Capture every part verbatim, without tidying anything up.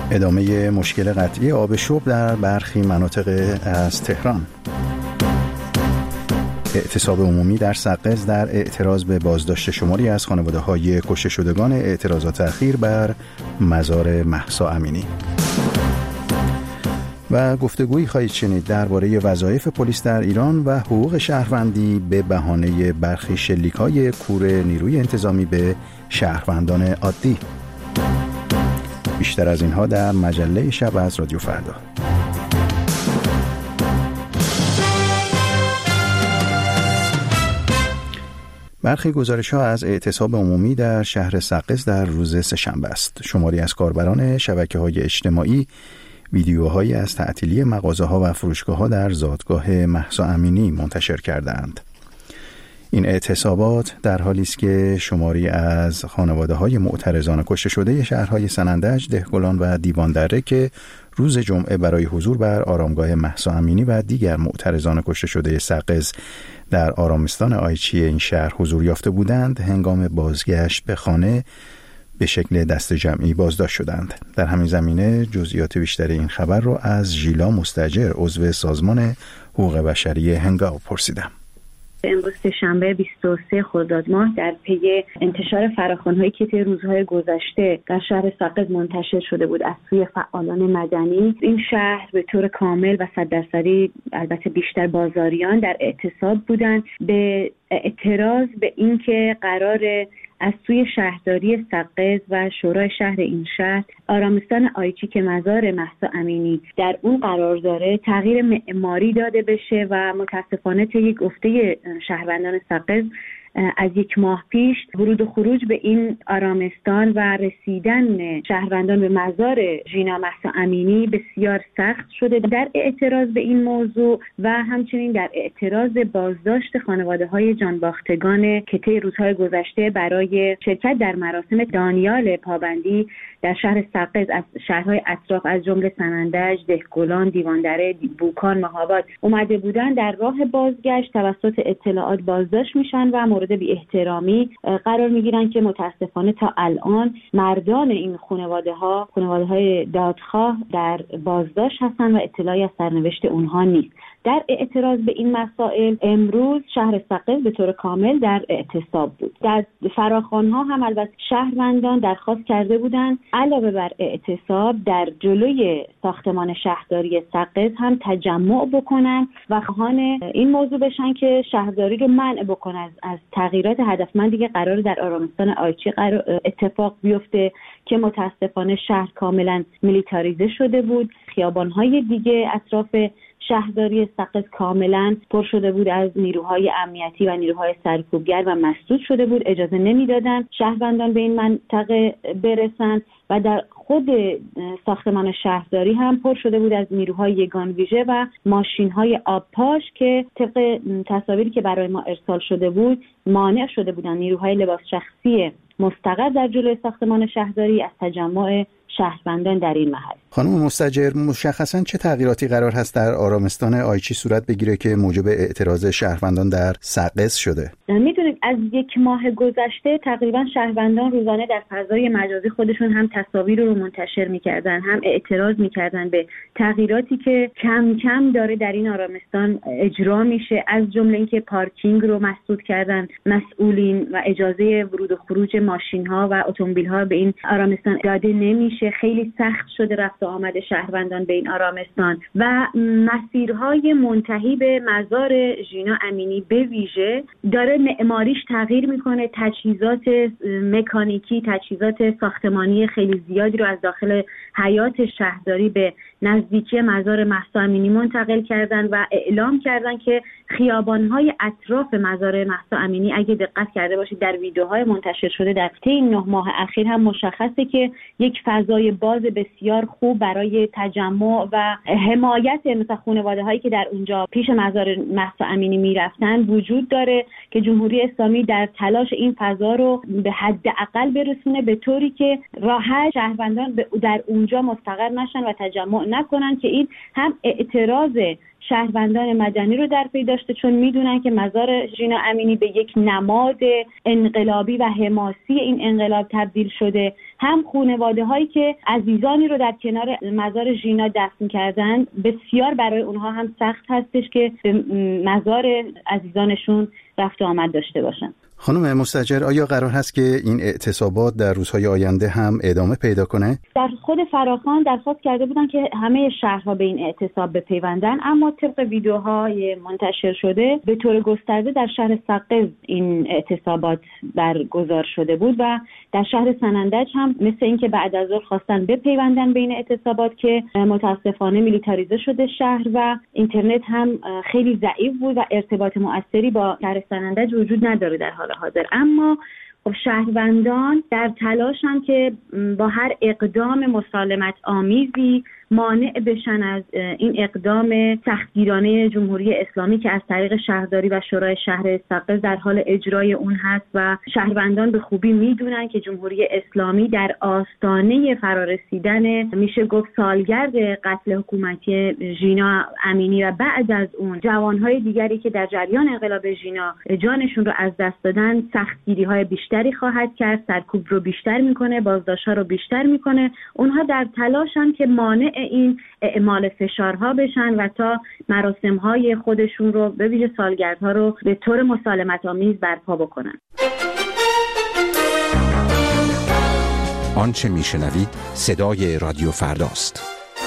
ادامه مشکل قطعی آب شرب در برخی مناطق از تهران. اعتصاب عمومی در سقز در اعتراض به بازداشت شماری از خانواده‌های کشته شدگان اعتراضات اخیر بر مزار مهسا امینی. و گفتگویی خواهید شنید درباره وظایف پلیس در ایران و حقوق شهروندی به بهانه برخی شلیک‌های کور نیروی انتظامی به شهروندان عادی. بیشتر از اینها در مجله شب از رادیو فردا. برخی گزارش‌ها از اعتصاب عمومی در شهر سقز در روز سه‌شنبه است. شماری از کاربران شبکه‌های اجتماعی ویدیوهایی از تعطیلی مغازه‌ها و فروشگاه‌ها در زادگاه مهسا امینی منتشر کردند. این اعتصابات در حالی است که شماری از خانواده‌های معترضان کشته شده شهرهای سنندج، دهقلان و دیواندره که روز جمعه برای حضور بر آرامگاه مهسا امینی و دیگر معترضان کشته شده سقز در آرامستان آیچی این شهر حضور یافته بودند، هنگام بازگشت به خانه به شکل دست جمعی بازداشت شدند. در همین زمینه جزئیات بیشتر این خبر را از ژیلا مستاجر، عضو سازمان حقوق بشری هنگاو پرسیدم. امروز سه‌شنبه بیست و سوم خرداد ماه در پی انتشار فراخوان‌هایی که طی روزهای گذشته در شهر سقز منتشر شده بود از سوی فعالان مدنی، این شهر به طور کامل و صد درصدی البته بیشتر بازاریان در اعتصاب بودند به اعتراض به اینکه قرار از سوی شهرداری سقز و شورای شهر این شهر آرامستان آیچی که مزار مهسا امینی در اون قرار داره تغییر معماری داده بشه و متاسفانه طی گفته شهروندان سقز از یک ماه پیش ورود و خروج به این آرامستان و رسیدن شهروندان به مزار ژینا مهسا امینی بسیار سخت شده. در اعتراض به این موضوع و همچنین در اعتراض بازداشت خانواده‌های جانباختگان که طی روزهای گذشته برای شرکت در مراسم دانیال پابندی در شهر سقز از شهرهای اطراف از جمله سنندج، دهقلان، دیواندره، بوکان، مهاباد اومده بودن، در راه بازگشت توسط اطلاعات بازداشت میشن و مورد بی احترامی قرار میگیرن که متاسفانه تا الان مردان این خانواده ها خانواده های دادخواه در بازداشت هستن و اطلاعی از سرنوشت اونها نیست. در اعتراض به این مسائل امروز شهر سقز به طور کامل در اعتصاب بود. در فراخوان‌ها هم البته شهروندان درخواست کرده بودند علاوه بر اعتصاب در جلوی ساختمان شهرداری سقز هم تجمع بکنن و خواهان این موضوع بشن که شهرداری رو منع بکنه از, از تغییرات هدفمندی که قرار در آرامستان آیچی قرار اتفاق بیفته که متاسفانه شهر کاملا میلیتاریزه شده بود. خیابان‌های دیگه اطراف شهرداری سقز کاملا پر شده بود از نیروهای امنیتی و نیروهای سرکوبگر و مسدود شده بود، اجازه نمیدادن شهروندان به این منطقه برسن و در خود ساختمان شهرداری هم پر شده بود از نیروهای یگان ویژه و ماشین‌های آبپاش که طبق تصاویری که برای ما ارسال شده بود مانع شده بودن نیروهای لباس شخصی مستقر در جلوی ساختمان شهرداری از تجمع شهروندان در این محل. خانم مستاجر، مشخصاً چه تغییراتی قرار هست در آرامستان آیچی صورت بگیره که موجب اعتراض شهروندان در سقز شده؟ میدونید از یک ماه گذشته تقریبا شهروندان روزانه در فضای مجازی خودشون هم تصاویر رو منتشر میکردن، هم اعتراض میکردن به تغییراتی که کم کم داره در این آرامستان اجرا میشه، از جمله اینکه پارکینگ رو مسدود کردن مسئولین و اجازه ورود و خروج ماشین‌ها و اتومبیل‌ها به این آرامستان داده نمیشه. خیلی سخت شده رفت و آمد شهروندان به این آرامستان و مسیرهای منتهی به مزار ژینا امینی به ویژه داره معماریش تغییر میکنه. تجهیزات مکانیکی، تجهیزات ساختمانی خیلی زیادی رو از داخل حیات شهرداری به نزدیکی مزار مهسا امینی منتقل کردن و اعلام کردن که خیابان‌های اطراف مزار مهسا امینی اگه دقت کرده باشید در ویدیوهای منتشر شده در طی این نه ماه اخیر هم مشخصه که یک فضای باز بسیار خوب برای تجمع و حمایت مثلا خانواده‌هایی که در اونجا پیش مزار مهسا امینی میرفتن وجود داره که جمهوری اسلامی در تلاش این فضا رو به حداقل برسونه به طوری که راحت شهروندان در اونجا مستقر نشن و تجمع نکنن که این هم اعتراض شهروندان مدنی رو در پی داشته، چون میدونن که مزار ژینا امینی به یک نماد انقلابی و حماسی این انقلاب تبدیل شده. هم خانواده هایی که عزیزانی رو در کنار مزار ژینا دفن کردن، بسیار برای اونها هم سخت هستش که به مزار عزیزانشون رفت و آمد داشته باشن. خانم مستاجر، آیا قرار هست که این اعتصابات در روزهای آینده هم ادامه پیدا کنه؟ در خود فراخوان درخواست کرده بودن که همه شهرها به این اعتصاب بپیوندن، اما طبق ویدیوهای منتشر شده به طور گسترده در شهر سقز این اعتصابات برگزار شده بود و در شهر سنندج هم مثل اینکه بعد از ظهر خواستن بپیوندن به این اعتصابات که متاسفانه میلیتاریزه شده شهر و اینترنت هم خیلی ضعیف بود و ارتباط مؤثری با شهر سنندج وجود نداره در حال حاضر. اما خب شهروندان در تلاشن که با هر اقدام مسالمت آمیزی مانع بشن از این اقدام سختگیرانه جمهوری اسلامی که از طریق شهرداری و شورای شهر سقز در حال اجرای اون هست و شهروندان به خوبی میدونن که جمهوری اسلامی در آستانه فرارسیدن میشه گفت سالگرد قتل حکومتی ژینا امینی و بعد از اون جوانهای دیگری که در جریان انقلاب ژینا جانشون رو از دست دادن سختگیری‌های بیشتری خواهد کرد، سرکوب رو بیشتر میکنه، بازداشت‌ها رو بیشتر میکنه. اونها در تلاشن که مانع این اعمال فشارها بشن و تا مراسم‌های خودشون رو به ویژه سالگردها رو به طور مسالمت‌آمیز برپا بکنن. آنچه میشنوید صدای رادیو فرداست.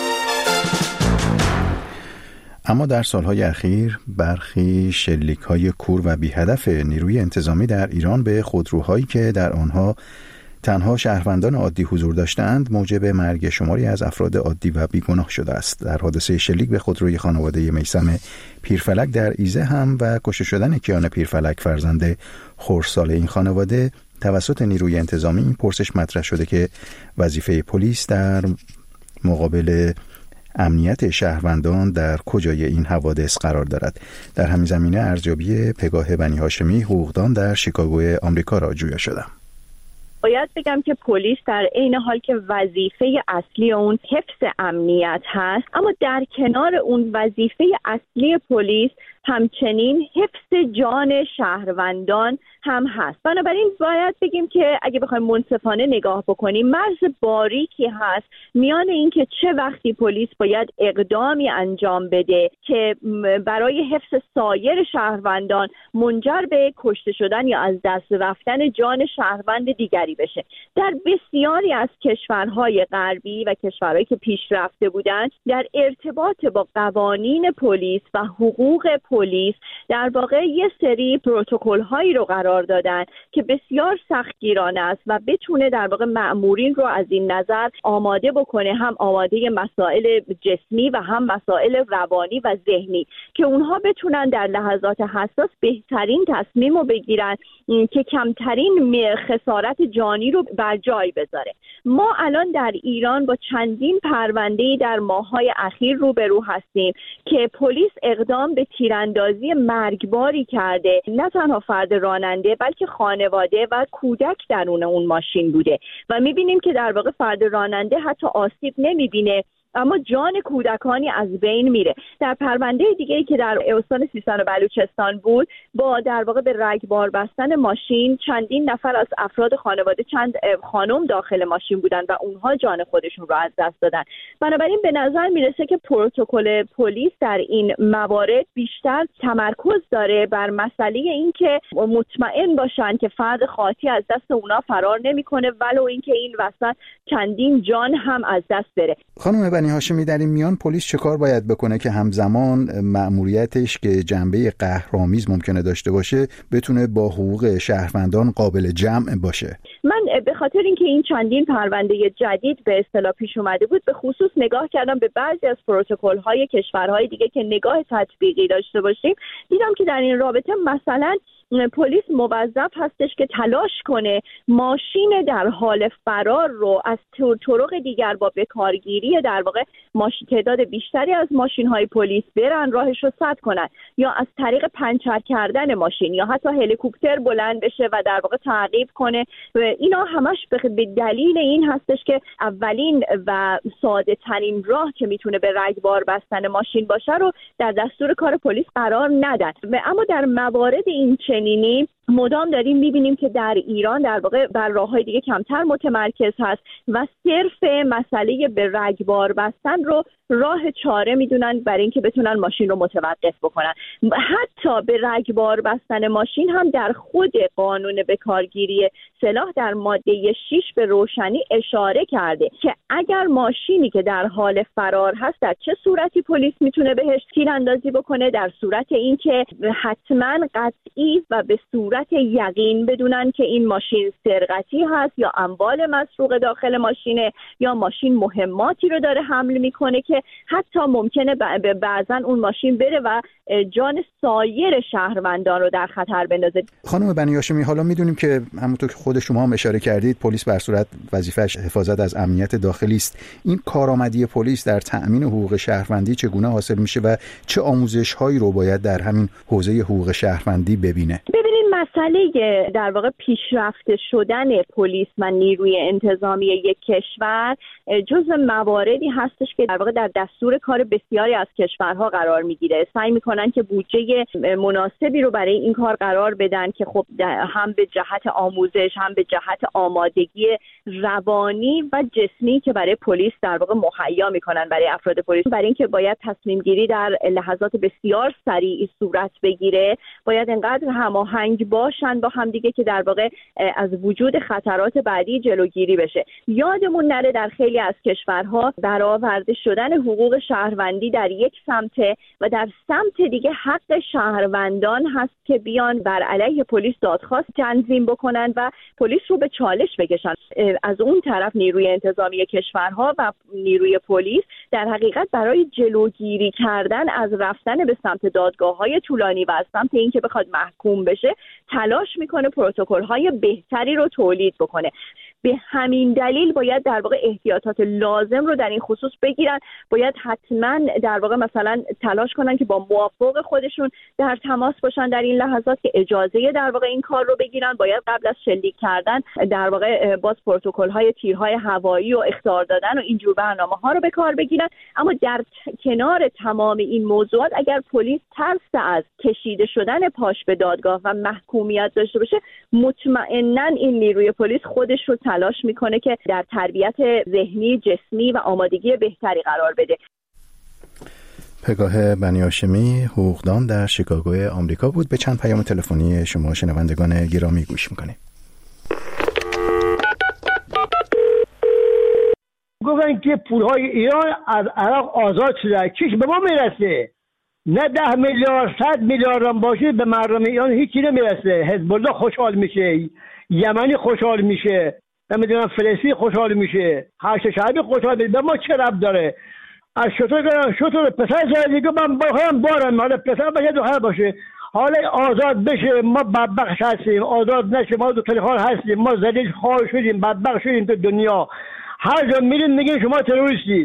اما در سالهای اخیر برخی شلیک‌های کور و بی‌هدف نیروی انتظامی در ایران به خودروهایی که در آنها تنها شهروندان عادی حضور داشتند موجب مرگ شماری از افراد عادی و بیگناه شده است. در حادثه شلیک به خودروی خانواده میثم پیرفلک در ایزه هم و کشته شدن کیان پیرفلک فرزند خردسال این خانواده توسط نیروی انتظامی این پرسش مطرح شده که وظیفه پلیس در مقابل امنیت شهروندان در کجای این حوادث قرار دارد. در همین زمینه ارزیابی پگاه بنی هاشمی حقوقدان در شیکاگو آمریکا را جویا شدم. باید بگم که پلیس در عین حال که وظیفه اصلی اون حفظ امنیت هست، اما در کنار اون وظیفه اصلی پلیس همچنین حفظ جان شهروندان هم هست. بنابراین باید بگیم که اگه بخوایم منصفانه نگاه بکنیم مرز باریکی هست میان این که چه وقتی پلیس باید اقدامی انجام بده که برای حفظ سایر شهروندان منجر به کشته شدن یا از دست رفتن جان شهروند دیگری بشه. در بسیاری از کشورهای غربی و کشورهایی که پیشرفته بودند در ارتباط با قوانین پلیس و حقوق پلیس در واقع یه سری پروتکل هایی رو قرار دادن که بسیار سختگیرانه است و بتونه در واقع مأمورین رو از این نظر آماده بکنه، هم آماده مسائل جسمی و هم مسائل روانی و ذهنی، که اونها بتونن در لحظات حساس بهترین تصمیم رو بگیرن که کمترین خسارت جانی رو بر جای بذاره. ما الان در ایران با چندین پرونده‌ای در ماه‌های اخیر روبرو هستیم که پلیس اقدام به تیراندازی مرگباری کرده، نه تنها فرد راننده بلکه خانواده و کودک درون اون ماشین بوده و می‌بینیم که در واقع فرد راننده حتی آسیب نمی‌بینه اما جان کودکانی از بین میره. در پرونده دیگه‌ای که در استان سیستان و بلوچستان بود، با در واقع به رگبار بستن ماشین چندین نفر از افراد خانواده، چند خانم داخل ماشین بودن و اونها جان خودشون رو از دست دادن. بنابراین به نظر میرسه که پروتکل پلیس در این موارد بیشتر تمرکز داره بر مسئله این که مطمئن باشن که فرد خاطی از دست اونا فرار نمیکنه، ولو اینکه این وسط چندین جان هم از دست بره. خانم بنی هاشمی، در این میان پلیس چه کار باید بکنه که همزمان مأموریتش که جنبه قهرآمیز ممکنه داشته باشه بتونه با حقوق شهروندان قابل جمع باشه؟ من به خاطر اینکه این چندین پرونده جدید به اصطلاح پیش اومده بود به خصوص نگاه کردم به بعضی از پروتکل‌های کشورهای دیگه که نگاه تطبیقی داشته باشیم، دیدم که در این رابطه مثلا پلیس موظف هستش که تلاش کنه ماشین در حال فرار رو از طرق دیگر با بکارگیری در واقع ماشین تعداد بیشتری از ماشین‌های پلیس برن راهش رو سد کنن، یا از طریق پنچر کردن ماشین یا حتی هلیکوپتر بلند بشه و در واقع تعقیب کنه. و اینا همش به دلیل این هستش که اولین و ساده ترین راه که میتونه به رگبار بستن ماشین باشه رو در دستور کار پلیس قرار ندن. اما در موارد این چنینی مدام داریم میبینیم که در ایران در واقع بر راههای دیگه کمتر متمرکز هست و صرف مسئله به رگبار بستن رو راه چاره میدونن برای اینکه بتونن ماشین رو متوقف بکنن. حتی به رگبار بستن ماشین هم در خود قانون بکارگیری سلاح در ماده شش به روشنی اشاره کرده که اگر ماشینی که در حال فرار هست در چه صورتی پلیس میتونه بهش تیراندازی بکنه، در صورت اینکه حتما قطعی و به صورت یقین بدونن که این ماشین سرقتی هست یا اموال مسروقه داخل ماشینه یا ماشین مهماتی رو داره حمل میکنه که حتی ممکنه بعضا اون ماشین بره و جان سایر شهروندان رو در خطر بندازه. خانم بنی هاشمی، حالا میدونیم که همونطور که خود شما هم اشاره کردید پلیس بر صورت وظیفه‌اش حفاظت از امنیت داخلی است. این کارآمدی پلیس در تأمین حقوق شهروندی چگونه حاصل میشه و چه آموزش‌هایی رو باید در همین حوزه حقوق شهروندی ببینه؟ ببینید مسئله در واقع پیشرفته شدن پلیس و نیروی انتظامی یک کشور جزء مواردی هستش که در واقع در دستور کار بسیاری از کشورها قرار میگیره. سعی میکنن که بودجه مناسبی رو برای این کار قرار بدن که خب هم به جهت آموزش هم به جهت آمادگی روانی و جسمی که برای پلیس در واقع مهیا میکنن برای افراد پلیس، برای اینکه باید تصمیم گیری در لحظات بسیار سریع صورت بگیره، باید انقدر هماهنگ باشن با هم دیگه که در واقع از وجود خطرات بعدی جلوگیری بشه. یادمون نره در خیلی از کشورها برآورده شدن حقوق شهروندی در یک سمت و در سمت دیگه حق شهروندان هست که بیان بر علیه پلیس دادخواست تنظیم بکنن و پلیس رو به چالش بکشن. از اون طرف نیروی انتظامی کشورها و نیروی پلیس در حقیقت برای جلوگیری کردن از رفتن به سمت دادگاه‌های طولانی و از سمت اینکه بخواد محکوم بشه تلاش میکنه پروتکل‌های بهتری رو تولید بکنه. به همین دلیل باید در واقع احتیاطات لازم رو در این خصوص بگیرن. باید حتما در واقع مثلا تلاش کنن که با موافق خودشون در تماس باشن در این لحظات که اجازه در واقع این کار رو بگیرن. باید قبل از شلیک کردن در واقع باز پروتکل‌های تیرهای هوایی و اخطار دادن و اینجور برنامه‌ها رو به کار بگیرن. اما در کنار تمام این موضوعات اگر پلیس ترس از کشیده شدن پاش به دادگاه و محکومیت داشته باشه، مطمئناً این نیروی پلیس خودش رو تلاش میکنه که در تربیت ذهنی، جسمی و آمادگی بهتری قرار بده. پگاه بنی هاشمی، حقوقدان در شیکاگوی آمریکا بود. به چند پیام تلفنی شما شنوندگان گرامی گوش میکنیم. گفتن که پولهای ایران از عراق آزاد شده، چیش به ما میرسه؟ نه ده میلیارد صد میلیارد هم باشه به مردم ایران هیچی نمیرسه. حزب الله خوشحال میشه، یمنی خوشحال میشه، نمیدونم فلسطینی خوشحال میشه، هشت شعبی خوشحال میشه. به ما چه ربط داره؟ از شطور شطور پسر زدگی من باهم بارم حالا پسر باشه دختر باشه، حالا آزاد بشه ما بدبخت هستیم، آزاد نشه ما دو تلخال هستیم، ما ذلیل خوار شدیم، بدبخت شدیم تو دنیا. هر جا میرین میگین شما تروریستی.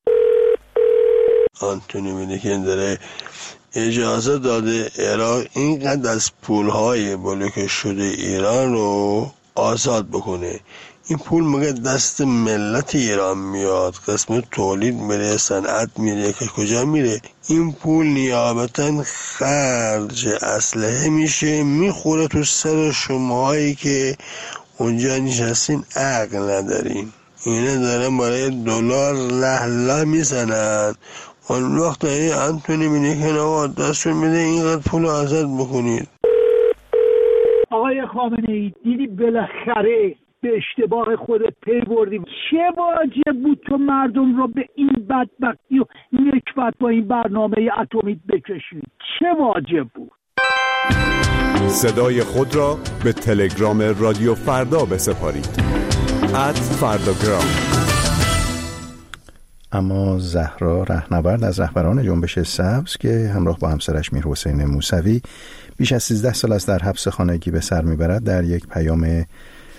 آنتونی بلینکن داره اجازه داده عراق اینقدر از پولهای بلوکه شده ایران رو آزاد بکنه. این پول مگه دست ملت ایران میاد؟ قسم تولید میره، صنعت میره، که کجا میره؟ این پول نیابتا خرج اسلحه میشه، میخوره تو سر شماهایی که اونجا نشستین عقل ندارین. اینه دارن برای دلار لهله میزنن. اون وقت این انتونی بلینکن آقا دستشون میده اینقدر پول آزاد بکنید. آقای خامنه ای دیدی بالاخره به اشتباه خودت پی بردی. چه واجب بود تو مردم رو به این بدبختی و نکبت با این برنامه اتمیک بکشید؟ چه واجب بود؟ صدای خود را به تلگرام رادیو فردا بسپارید. ات فرداگرام. اما زهرا رهنورد از رهبران جنبش سبز که همراه با همسرش میرحسین موسوی بیش از سیزده سال است در حبس خانگی به سر میبرد، در یک پیام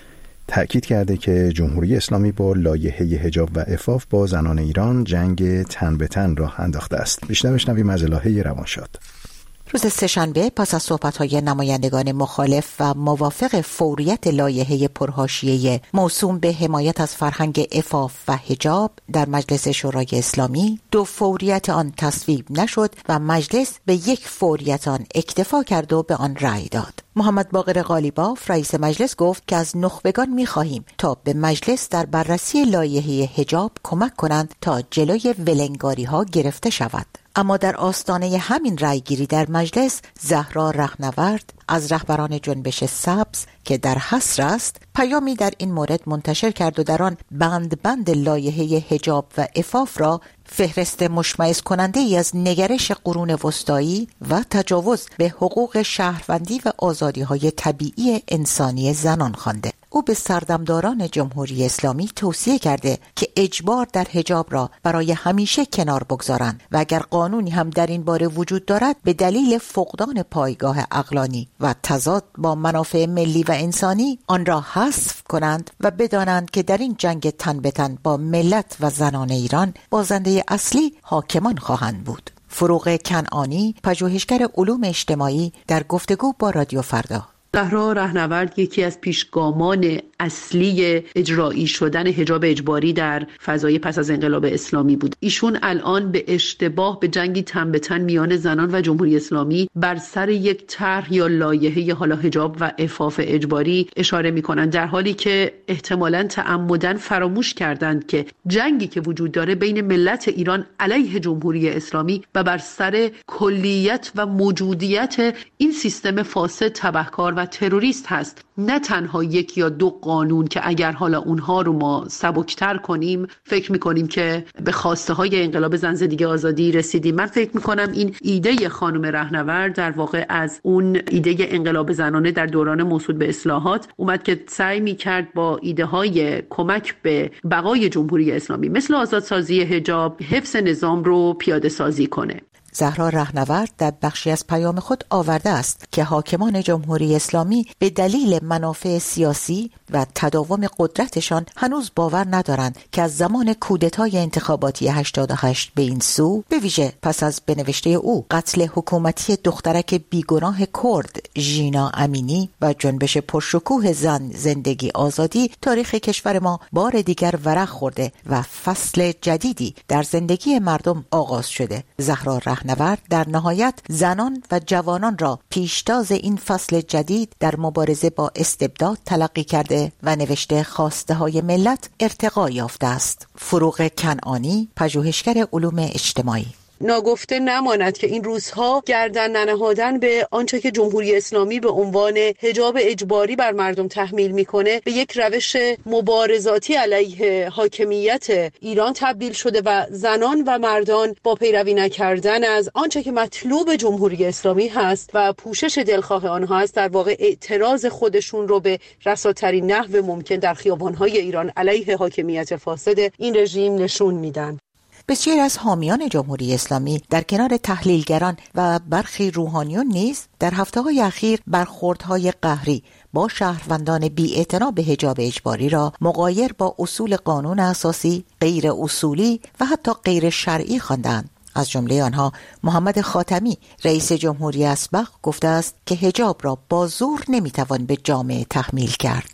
تأکید کرده که جمهوری اسلامی با لایحه حجاب و عفاف با زنان ایران جنگ تن به تن راه انداخته است. بیشتر بشنویم از الهه روانشاد. روز سه‌شنبه پس از صحبت‌های نمایندگان مخالف و موافق فوریت لایحه پرحاشیه موسوم به حمایت از فرهنگ عفاف و حجاب در مجلس شورای اسلامی، دو فوریت آن تصویب نشد و مجلس به یک فوریت آن اکتفا کرد و به آن رأی داد. محمد باقر قالیباف رئیس مجلس گفت که از نخبگان می‌خواهیم تا به مجلس در بررسی لایحه حجاب کمک کنند تا جلوی ولنگاری‌ها گرفته شود. اما در آستانه همین رأیگیری در مجلس، زهرا رهنورد از رهبران جنبش سبز که در حصر است پیامی در این مورد منتشر کرد و در آن بند بند لایحه حجاب و عفاف را فهرست مشمئز کننده ای از نگرش قرون وسطایی و تجاوز به حقوق شهروندی و آزادی‌های طبیعی انسانی زنان خوانده. او به سردمداران جمهوری اسلامی توصیه کرده که اجبار در حجاب را برای همیشه کنار بگذارند و اگر قانونی هم در این باره وجود دارد به دلیل فقدان پایگاه عقلانی و تضاد با منافع ملی و انسانی آن را حذف کنند و بدانند که در این جنگ تن به تن با ملت و زنان ایران بازنده اصلی حاکمان خواهند بود. فروغ کنعانی، پژوهشگر علوم اجتماعی، در گفتگو با رادیو فردا. زهرا رهنورد یکی از پیشگامان اصلی اجرایی شدن حجاب اجباری در فضای پس از انقلاب اسلامی بود. ایشون الان به اشتباه به جنگی تن به تن میان زنان و جمهوری اسلامی بر سر یک طرح یا لایحه حالا حجاب و عفاف اجباری اشاره میکنند، در حالی که احتمالاً تعمداً فراموش کردند که جنگی که وجود داره بین ملت ایران علیه جمهوری اسلامی و بر سر کلیت و موجودیت این سیستم فاسد، تبهکار و تروریست هست، نه تنها یک یا دو قانون که اگر حالا اونها رو ما سبکتر کنیم فکر میکنیم که به خواسته های انقلاب زن زندگی آزادی رسیدیم. من فکر میکنم این ایده خانم رهنورد در واقع از اون ایده انقلاب زنانه در دوران موصول به اصلاحات اومد که سعی میکرد با ایده های کمک به بقای جمهوری اسلامی مثل آزادسازی حجاب حفظ نظام رو پیاده سازی کنه. زهرا رهنورد در بخشی از پیام خود آورده است که حاکمان جمهوری اسلامی به دلیل منافع سیاسی و تداوم قدرتشان هنوز باور ندارند که از زمان کودتای انتخاباتی هشتاد و هشت به این سو، به ویژه پس از بنوشته او قتل حکومتی دخترک بیگناه کرد ژینا امینی و جنبش پرشکوه زن زندگی آزادی، تاریخ کشور ما بار دیگر ورق خورده و فصل جدیدی در زندگی مردم آغاز شده. زهرا رهنورد در نهایت زنان و جوانان را پیشتاز این فصل جدید در مبارزه با استبداد تلقی کرده و نوشته خواسته های ملت ارتقا یافته است. فروغ کنعانی، پژوهشگر علوم اجتماعی. ناگفته نماند که این روزها گردن ننهادن به آنچه که جمهوری اسلامی به عنوان حجاب اجباری بر مردم تحمیل میکنه به یک روش مبارزاتی علیه حاکمیت ایران تبدیل شده و زنان و مردان با پیروی نکردن از آنچه که مطلوب جمهوری اسلامی هست و پوشش دلخواه آنها است در واقع اعتراض خودشون رو به رساترین نحو ممکن در خیابان‌های ایران علیه حاکمیت فاسد این رژیم نشون میدن. بسیاری از حامیان جمهوری اسلامی در کنار تحلیلگران و برخی روحانیون نیز در هفته‌های اخیر برخوردهای قهری با شهروندان بی‌اعتنا به حجاب اجباری را مغایر با اصول قانون اساسی، غیر اصولی و حتی غیر شرعی خواندند. از جمله آنها محمد خاتمی، رئیس جمهوری اسبق، گفته است که حجاب را با زور نمیتوان به جامعه تحمیل کرد.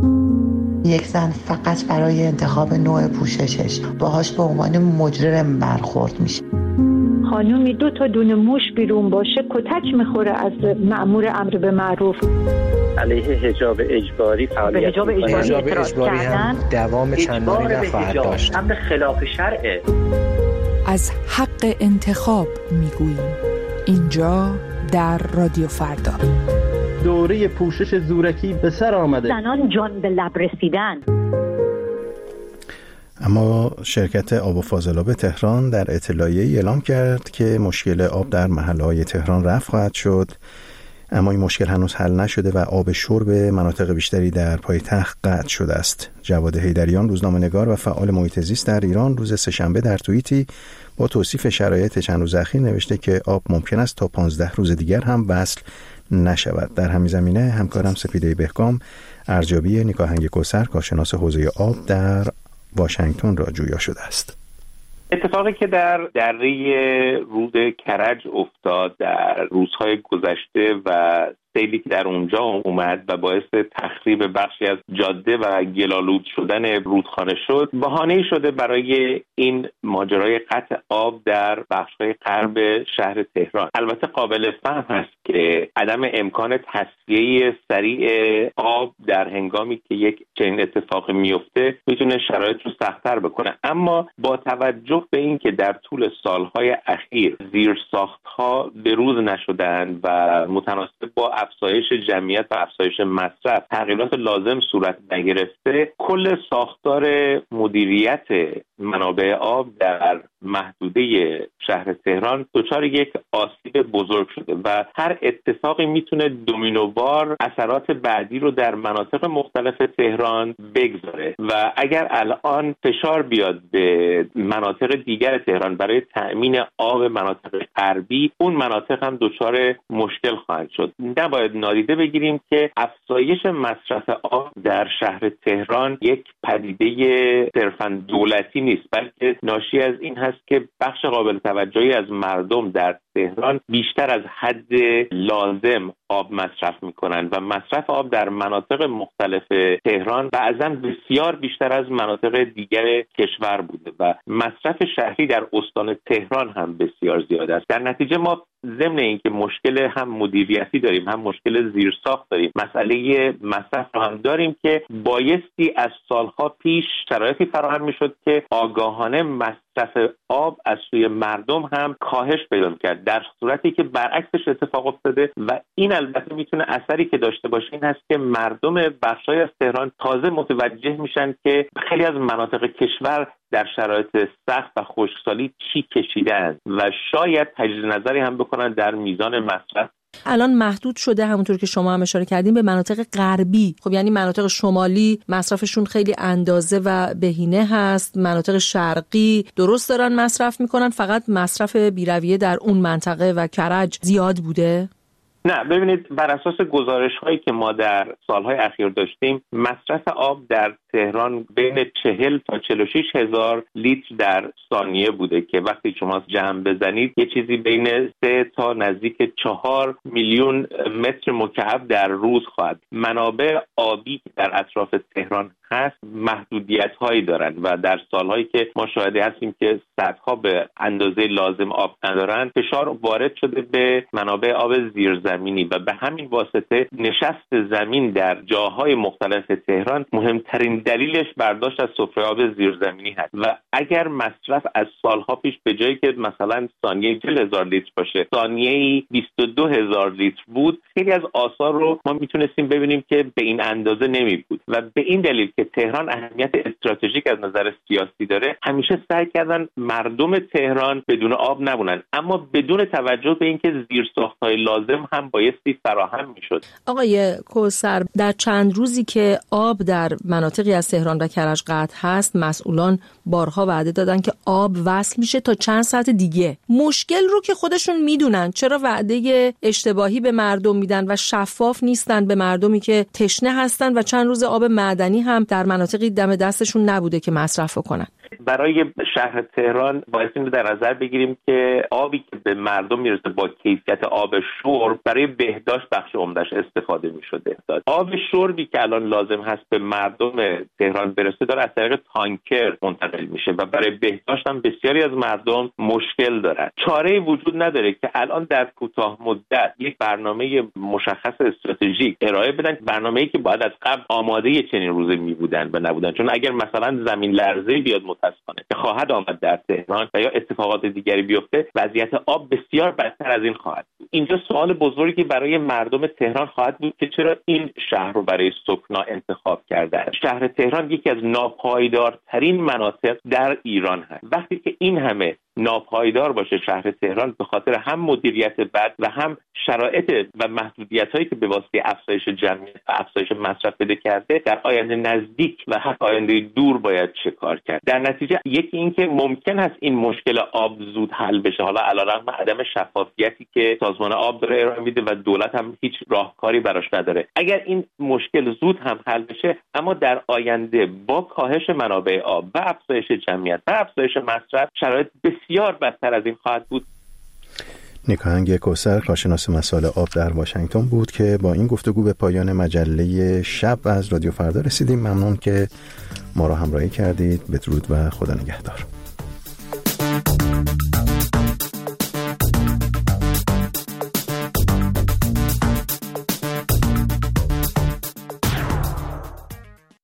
یک زن فقط برای انتخاب نوع پوششش باهاش به عنوان مجرم برخورد میشه. خانومی دو تا دونه موش بیرون باشه کتک میخوره از مأمور امر به معروف. علیه حجاب اجباری فعالیت به حجاب اجباری, اجباری هم دوام چندانی نخواهد داشت. امر خلاف شرعه. از حق انتخاب میگوییم اینجا در رادیو فردا. دوره پوشش زورکی به سر آمده. زنان جان به لب رسیدن. اما شرکت آب و فاضلاب تهران در اطلاعیه‌ای اعلام کرد که مشکل آب در محله‌های تهران رفع خواهد شد، اما این مشکل هنوز حل نشده و آب شرب مناطق بیشتری در پایتخت قطع شده است. جواد حیدریان، روزنامه‌نگار و فعال محیط زیست در ایران، روز سه‌شنبه در توییتی با توصیف شرایط چند روز اخیر نوشته که آب ممکن است تا پانزده روز دیگر هم وصل نشود. در همین زمینه همکارم سپیده بهگام ارزیابی نیکاهنگ کوثر کارشناس حوزه آب در واشنگتن را جویا شده است. اتفاقی که در دره رود کرج افتاد در روزهای گذشته و سیلی که در اونجا اومد و باعث تخریب بخشی از جاده و گلالود شدن رودخانه شد، بهانه‌ای شده برای این ماجرای قطع آب در بخش‌های غرب شهر تهران. البته قابل فهم هست که عدم امکان تصفیه سریع آب در هنگامی که یک چنین اتفاقی میفته میتونه شرایط رو سخت‌تر بکنه، اما با توجه به اینکه در طول سالهای اخیر زیرساخت‌ها بروز نشدن و متناسب با افزایش جمعیت و افزایش مصرف تغییرات لازم صورت نگرفته، کل ساختار مدیریت منابع آب در محدوده شهر تهران دچار یک آسیب بزرگ شده و هر اتفاقی میتونه دومینووار اثرات بعدی رو در مناطق مختلف تهران بگذاره و اگر الان فشار بیاد به مناطق دیگر تهران برای تأمین آب مناطق غربی، اون مناطق هم دچار مشکل خواهند شد. نباید نادیده بگیریم که افزایش مصرف آب در شهر تهران یک پدیده صرفاً دولتی نیست، بلکه ناشی از این هست که بخش قابل توجهی از مردم در تهران بیشتر از حد لازم آب مصرف میکنن و مصرف آب در مناطق مختلف تهران بعضاً بسیار بیشتر از مناطق دیگر کشور بوده و مصرف شهری در استان تهران هم بسیار زیاد است. در نتیجه ما ضمن اینکه مشکل هم مدیریتی داریم هم مشکل زیرساخت داریم، مسئله مصرف رو هم داریم که بایستی از سالها پیش شرایطی فراهم میشد که آگاهانه مصرف آب از سوی مردم هم کاهش پیدا کرد، در صورتی که برعکسش اتفاق افتاده و این البته میتونه اثری که داشته باشه این هست که مردم بخشای از تهران تازه متوجه میشن که خیلی از مناطق کشور در شرایط سخت و خشکسالی چی کشیدن و شاید تجدید نظری هم بکنن در میزان مصرف. الان محدود شده همونطور که شما هم اشاره کردین به مناطق غربی. خب یعنی مناطق شمالی مصرفشون خیلی اندازه و بهینه هست، مناطق شرقی درست دارن مصرف میکنن، فقط مصرف بیرویه در اون منطقه و کرج زیاد بوده؟ نه، ببینید بر اساس گزارش هایی که ما در سالهای اخیر داشتیم مصرف آب در تهران بین چهل تا چهل و شش هزار لیتر در ثانیه بوده که وقتی شما جمع بزنید یه چیزی بین سه تا نزدیک چهار میلیون متر مکعب در روز خواهد. منابع آبی که در اطراف تهران هست محدودیت هایی دارند و در سالهایی که ما شاهده هستیم که سدها به اندازه لازم آب ندارن، فشار وارد شده به منابع آب زیرزمینی و به همین واسطه نشست زمین در جاهای مختلف تهران مهمترین دلیلش برداشت از سفره آب زیرزمینی هست و اگر مصرف از سالها پیش به جایی که مثلا ثانیه چهل هزار لیتر باشه ثانیه‌ای بیست و دو هزار لیتر بود، خیلی از آثار رو ما میتونستیم ببینیم که به این اندازه نمی بود و به این دلیل که تهران اهمیت استراتژیک از نظر سیاسی داره همیشه سعی کردن مردم تهران بدون آب نمونن، اما بدون توجه به اینکه زیرساخت‌های لازم هم بایستی فراهم میشد. آقای کوثر، در چند روزی که آب در مناطقی از تهران و کرج قطع هست، مسئولان بارها وعده دادن که آب وصل میشه تا چند ساعت دیگه. مشکل رو که خودشون میدونن، چرا وعده اشتباهی به مردم میدن و شفاف نیستن به مردمی که تشنه هستن و چند روز آب معدنی هم در مناطقی دم دستشون نبوده که مصرف کنن؟ برای شهر تهران باید این رو در نظر بگیریم که آبی که به مردم میرسه با کیفیت آب شرب برای بهداشت بخش عمده‌اش استفاده میشده. آب شربی که الان لازم هست به مردم تهران برسه داره از طریق تانکر منتقل میشه و برای بهداشت هم بسیاری از مردم مشکل دارن. چاره‌ای وجود نداره که الان در کوتاه مدت یک برنامه مشخص استراتژیک ارائه بدن، برنامه‌ای که باید از قبل آماده چنین روزی میبودن و نبودن. چون اگر مثلا زمین لرزه‌ای بیاد متأسفانه که خواهد آمد در تهران و یا اتفاقات دیگری بیفته، وضعیت آب بسیار بدتر از این خواهد بود. اینجا سوال بزرگی برای مردم تهران خواهد بود که چرا این شهر رو برای سکنا انتخاب کردن. شهر تهران یکی از ناپایدارترین مناطق در ایران هست. وقتی که این همه ناپایدار باشه شهر تهران به خاطر هم مدیریت بد و هم شرایط و محدودیت‌هایی که به واسطه افزایش جمعیت و افزایش مصرف بده کرده، در آینده نزدیک و حتی آینده دور باید چه کار کرد. در نتیجه یکی این که ممکن است این مشکل آب زود حل بشه، حالا علیرغم عدم شفافیتی که سازمان آب داره ارائه میده و دولت هم هیچ راهکاری براش نداره. اگر این مشکل زود هم حل بشه، اما در آینده با کاهش منابع آب و افزایش جمعیت و افزایش مصرف شرایط بسیار بدتر از این خواهد بود. نیکاهنگ کوثر، کارشناس مسائل آب در واشنگتن بود که با این گفتگو به پایان مجله شب از رادیو فردا رسیدیم. ممنون که ما را همراهی کردید. بدرود و خدا نگهدار.